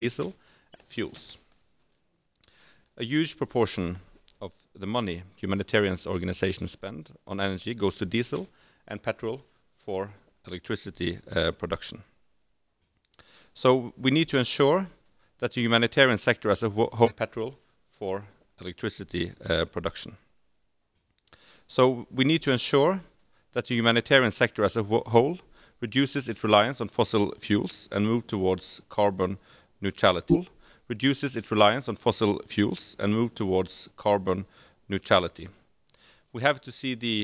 diesel fuels. A huge proportion of the money humanitarian organizations spend on energy goes to diesel and petrol for electricity production. So we need to ensure that the humanitarian sector as a whole petrol for electricity production. So we need to ensure that the humanitarian sector as a whole reduces its reliance on fossil fuels and move towards carbon neutrality. Reduces its reliance on fossil fuels and move towards carbon neutrality. We have to see the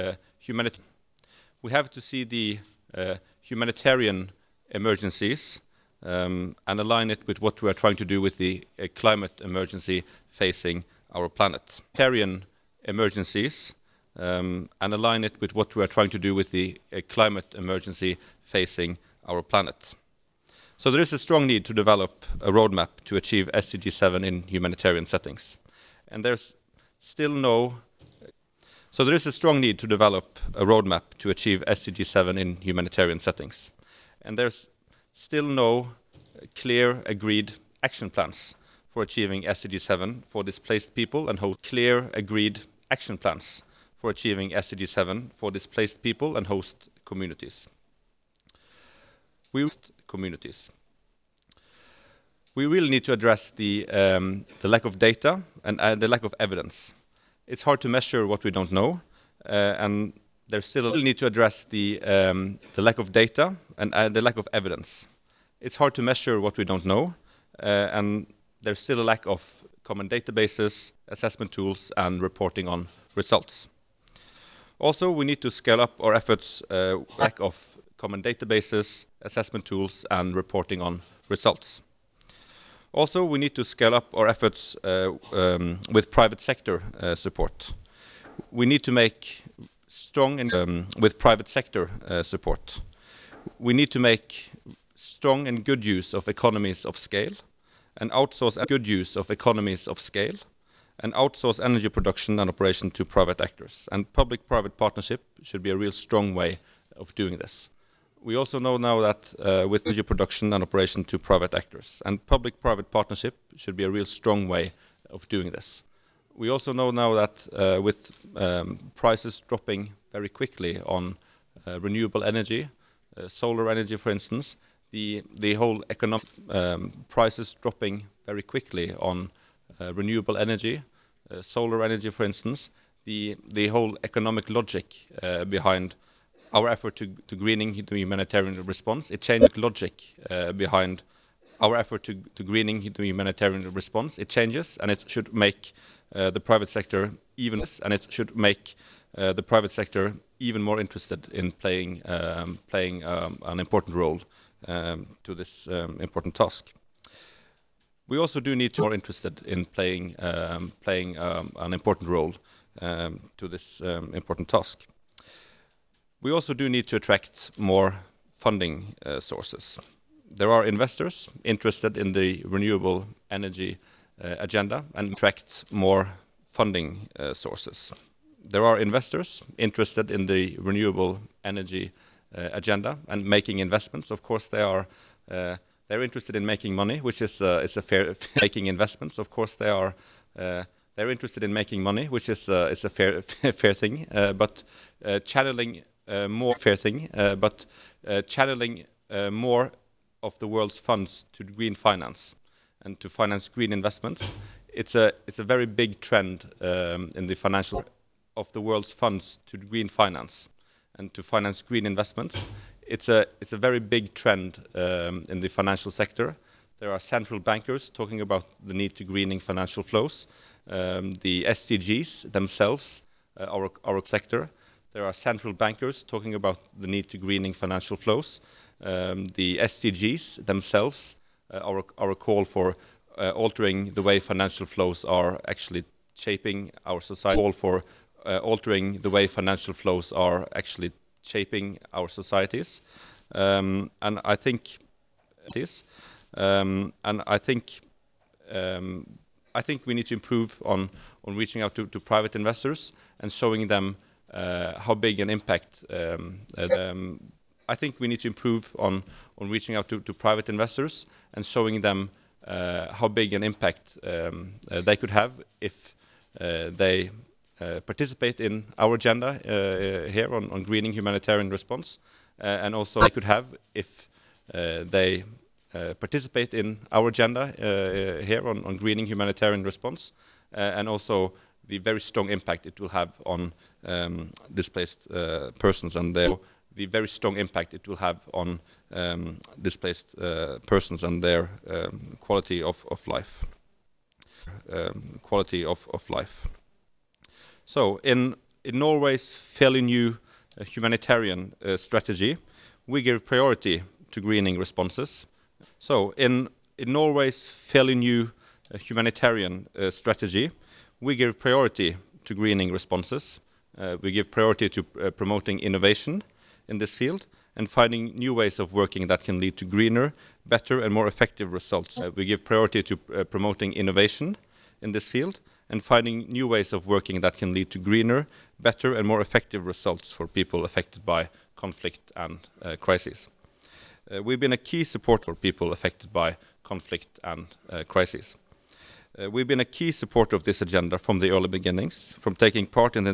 humanitarian emergencies and align it with what we are trying to do with the climate emergency facing our planet. Humanitarian emergencies and align it with what we are trying to do with the climate emergency facing our planet. So there is a strong need to develop a roadmap to achieve SDG 7 in humanitarian settings. And there's still no So there is a strong need to develop a roadmap to achieve SDG 7 in humanitarian settings. And there's still no clear agreed action plans for achieving SDG 7 for displaced people and host communities. We really need to address the lack of data and the lack of evidence. It's hard to measure what we don't know, and there's still need to address the lack of data and the lack of evidence. It's hard to measure what we don't know, and there's still a lack of common databases, assessment tools, and reporting on results. Also, we need to scale up our efforts. Lack of common databases, assessment tools, and reporting on results. Also, we need to scale up our efforts with private sector support. We need to make strong and with private sector support. We need to make strong and good use of economies of scale and outsource energy production and operation to private actors. And public-private partnership should be a real strong way of doing this. We also know now that with energy production and operation to private actors, and public-private partnership should be a real strong way of doing this. We also know now that with prices dropping very quickly on renewable energy, solar energy, for instance, the whole economic prices dropping very quickly on renewable energy, solar energy, for instance, the whole economic logic behind our effort to greening the humanitarian response. It changes logic behind our effort to greening the humanitarian response. It changes, and it should make the private sector even more interested in playing an important role to this important task. We also do need to be more interested in playing an important role to this important task. We also do need to attract more funding sources. There are investors interested in the renewable energy agenda and attract more funding sources. There are investors interested in the renewable energy agenda and making investments. Of course, they're interested in making money, which is a fair making investments. Of course, they're interested in making money, which is a fair thing. But channeling more of the world's funds to green finance and to finance green investments. It's a very big trend in the financial of the world's funds to green finance and to finance green investments. It's a very big trend in the financial sector. There are central bankers talking about the need to greening financial flows. The SDGs themselves, our sector. There are central bankers talking about the need to greening financial flows. The SDGs themselves, our call for altering the way financial flows are actually shaping our society. Call for altering the way financial flows are actually shaping our societies. And I think I think we need to improve on reaching out to private investors and showing them how big an impact I think we need to improve on reaching out to private investors and showing them how big an impact they could have if they participate in our agenda here on greening humanitarian response, and also they could have if they participate in our agenda here on greening humanitarian response, and also the very strong impact it will have on displaced persons and their the very strong impact it will have on displaced persons and their quality of life. Quality of life. So in Norway's fairly new humanitarian strategy, we give priority to greening responses. So in Norway's fairly new humanitarian strategy, we give priority to greening responses. We give priority to promoting innovation in this field and finding new ways of working that can lead to greener, better and more effective results. We give priority to promoting innovation in this field and finding new ways of working that can lead to greener, better and more effective results for people affected by conflict and crises. We've been a key support for people affected by conflict and crises. We've been a key supporter of this agenda from the early beginnings, from taking part in the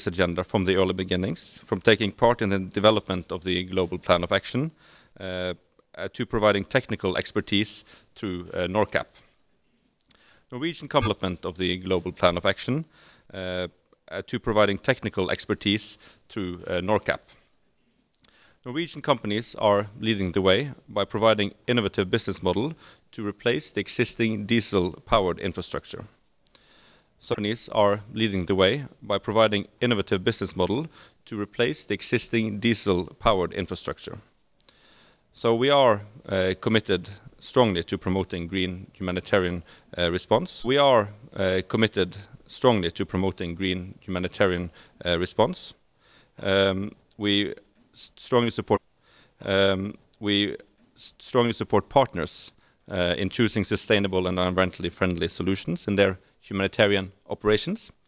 development of the Global Plan of Action to providing technical expertise through NORCAP. Norwegian development of the Global Plan of Action to providing technical expertise through NORCAP. Norwegian companies are leading the way by providing innovative business model to replace the existing diesel-powered infrastructure. So companies are leading the way by providing innovative business model to replace the existing diesel-powered infrastructure. So we are committed strongly to promoting green humanitarian response. We are committed strongly to promoting green humanitarian response. We strongly support partners in choosing sustainable and environmentally friendly solutions in their humanitarian operations.